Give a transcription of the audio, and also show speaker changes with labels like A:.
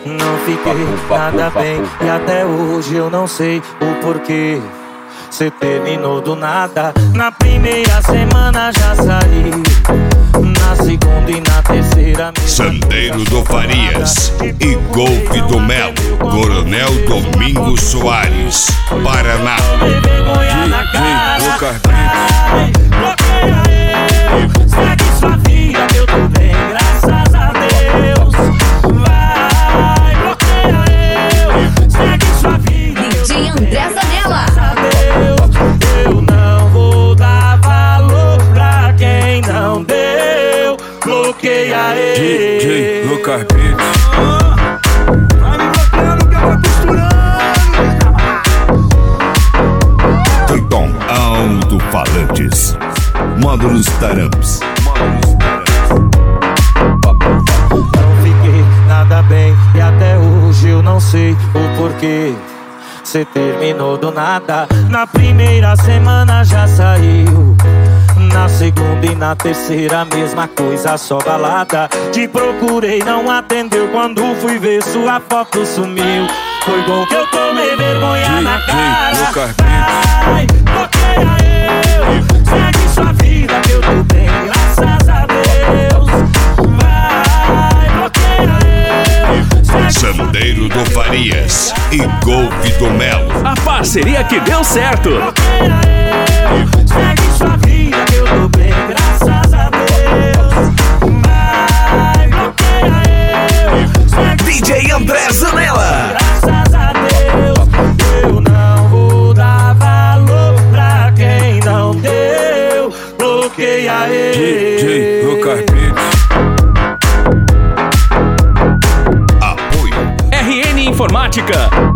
A: Não fiquei nada bem e até hoje eu não sei o porquê. Cê terminou do nada. Na primeira semana já saí, na segunda e na terceira
B: Sandeiro do Farias e Golfe do Melo, Coronel Domingos Soares, Paraná.
A: Segue sua vida que eu tô bem, graças a Deus. Vai, bloqueia eu. Segue sua vida.
C: DJ André Zanella.
A: Eu não vou dar valor pra quem não deu. Bloqueia ele.
D: DJ Lucas Beats.
E: Vai me bloqueando que eu vou costurando.
B: Triton Alto-Falantes, Módulos Taramps.
A: Não fiquei nada bem e até hoje eu não sei o porquê. Cê terminou do nada. Na primeira semana já saiu, na segunda e na terceira mesma coisa, só balada. Te procurei, não atendeu. Quando fui ver sua foto sumiu. Foi bom que eu tomei vergonha na cara. Vai, bloqueia eu. Segue sua vida que eu tô bem, graças a Deus. Vai, bloqueia eu.
B: Sandeiro do Farias e Golfe do Melo.
F: A parceria que deu certo.
A: Bloqueia eu. Segue sua vida que eu tô bem, graças a Deus. Vai, bloqueia eu. Segue
F: DJ André Zanella.
A: graças a Deus. Eu não vou dar valor pra quem não deu. Bloqueia ele.
D: DJ Lucas Beats.
B: Apoio
F: RN Informática.